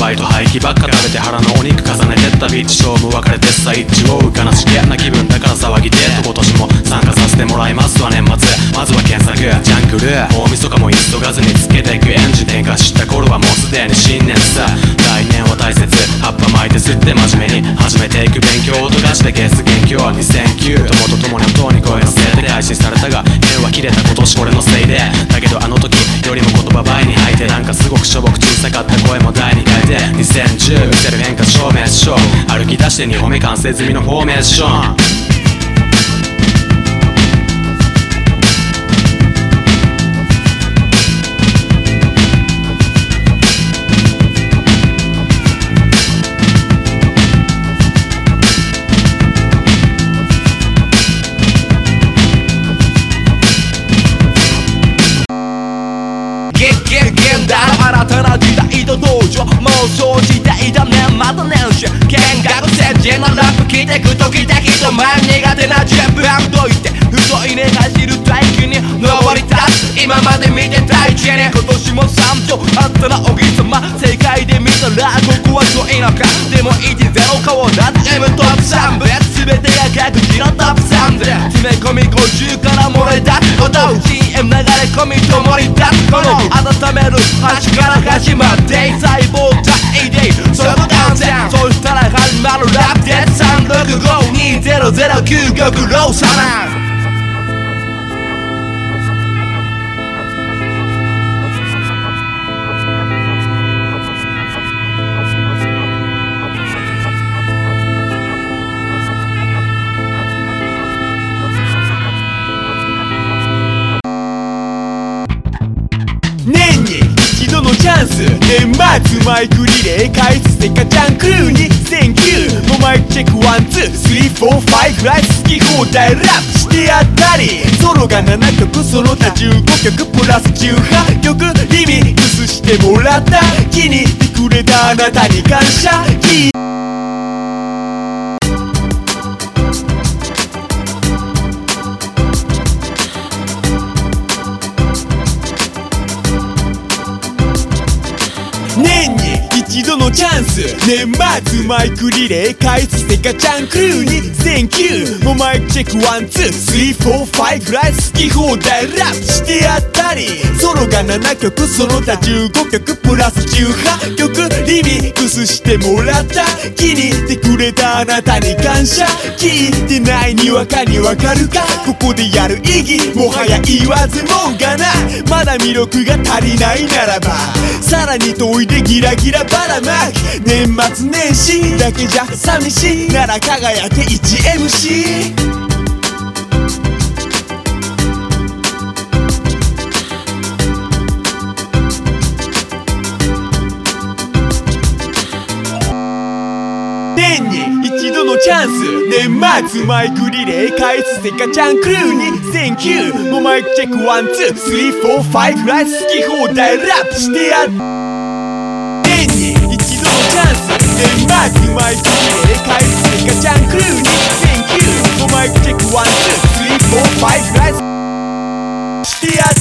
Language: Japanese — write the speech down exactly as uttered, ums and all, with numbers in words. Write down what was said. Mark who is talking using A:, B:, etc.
A: バイト廃棄ばっか食べて腹のお肉重ねてったビッチショーも別れてさ一応悲しげな気分だから騒ぎてと今年も参加させてもらいますわ年末まずは検索ジャンクル大晦日も急がずにつけていくエンジン点火した頃はもうすでに新年さ来年は大切葉っぱ巻いて吸って真面目に始めていく勉強を溶かしてゲス元凶にせんきゅう友と共に音に声のせいで配信されたが縁は切れた今年俺のせいでだけどあの時よりも言葉倍に吐いてなんかすごくしょぼく小さかった声もだいにかいでにせんじゅう見せる変化証明書歩き出してにほんめ完成済みのフォーメーション
B: 現代の新たな時代と同情妄想時代だねまた年始見学先人のラップ聞いてく時々と前苦手な順番どいて太いね走る大気に登り立つ今まで見てた一に今年も三条あったなおぎ様世界で見たらここは遠いのかでもいちゼロ顔だって M トップさんぶ全てが各自のトップさんで詰め込みごじゅうから漏れ出す音 シーエム 流れ込みともり出すこの温める端から始まって細胞体でそのダウンダウンそしたら始まるラップでさんろくごにゼロゼロきゅうご苦労様
C: 年に一度のチャンス年末マイクリレー開始セカチャンクルーにせんきゅうもうマイクチェックワンツースリーフォーファイブライフ好き放題ラップしてやったりソロがななきょくその他じゅうごきょくプラスじゅうはちきょくリミックスしてもらった気に入ってくれたあなたに感謝聞い年に一度のチャンス年末マイクリレー開始セカチャンクルーにせんきゅうもうマイクチェックワンツースリーフォーファイブライフ好き放題ラップしてやったりソロがななきょくその他じゅうごきょくプラスじゅうはちきょくリミックスしてもらった気に入ってくれたあなたに感謝聞いてないにわかにわかるかここでやる意義もはや言わずもがなまだ魅力が足りないならばさらに遠いでギラギラばらまく年末年始だけじゃ寂しいなら輝け いちエムシー年に一度のチャンス年末マイクリレー開始セカチャンクルーにせんきゅうもうマイクチェックワンツースリーフォーファイブライフ好き放題ラップしてやっ年に一度のチャンス年末マイクリレー開始セカチャンクルーにせんきゅうもうマイクチェックワンツースリーフォーファイブライフしてやっ